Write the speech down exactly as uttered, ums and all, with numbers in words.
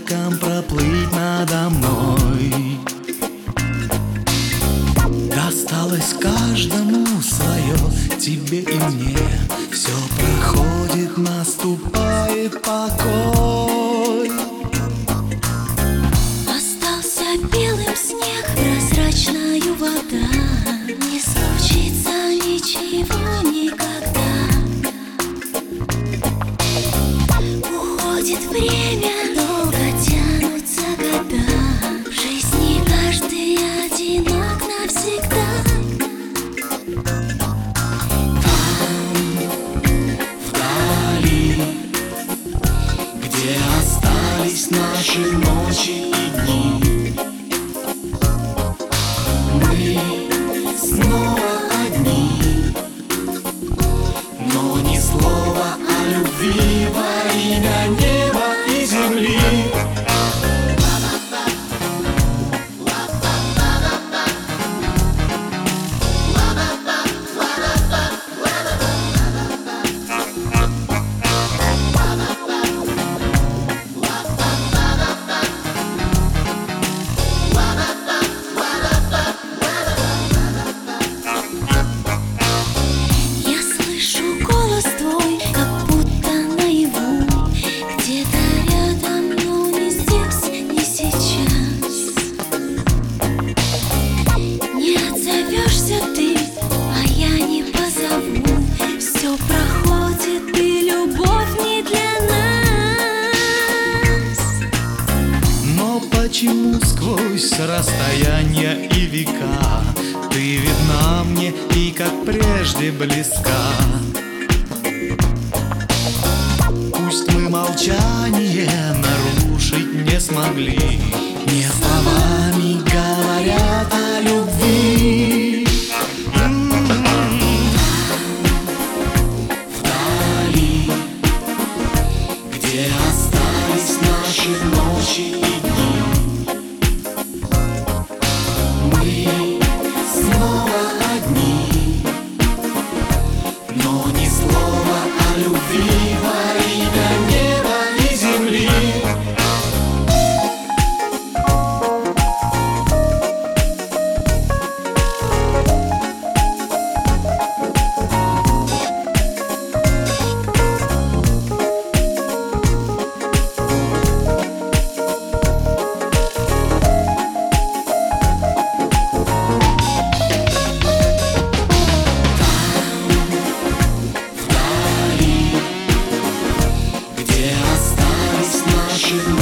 облаком проплыть надо мной. Досталось каждому свое, тебе и мне. Все проходит, наступает покой. Остался белым снег, прозрачною вода. Не случится ничего никогда. Уходит время, долго тянутся года. В жизни каждый одинок навсегда. Где остались наши ночи и дни, мы снова одни, но ни слова о любви во имя неба и земли. Почему сквозь расстояния и века ты видна мне и как прежде близка? Пусть мы молчание нарушить не смогли, не словами говорят о любви. Вдали, где остались наши ночи и дни, снова одни, но ни слова о любви во имя неба и земли. Где остались наши